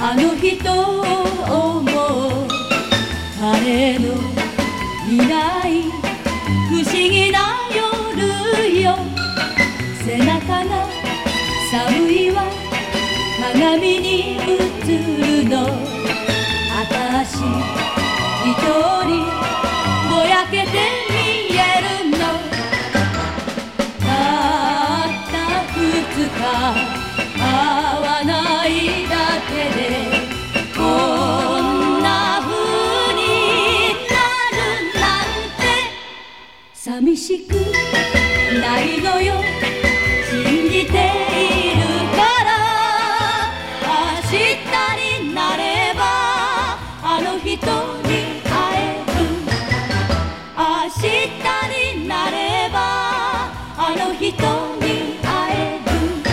あの人を思う彼のいない不思議な夜よ。背中が寒いわ鏡に映るの。あたし一人ぼやけて見えるの。たった2日会わないだけでこんな風になるなんて寂しくないのよ。信じているから明日になればあの人に会える。明日になればあの人に会える。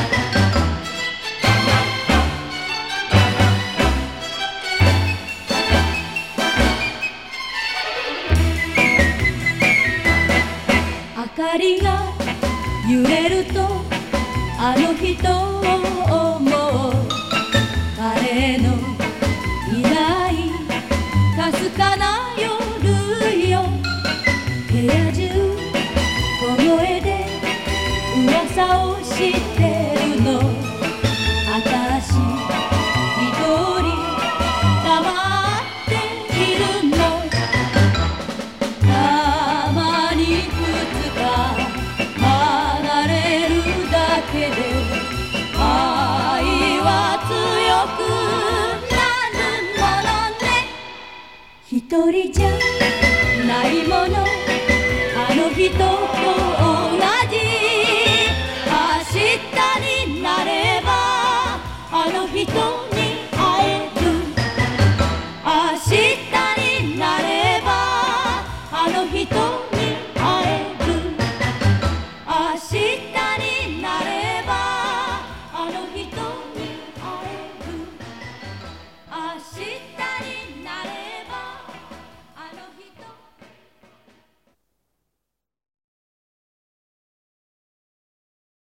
明かりが揺れるとあの人を思う。彼のいないかすかな夜よ。部屋中小声で噂をしてるの。あたし一人黙っているの。たまに2日離れるだけで愛は強くなるものね。一人じゃないものあの人と同じ。明日になればあの人に会える。明日になればあの人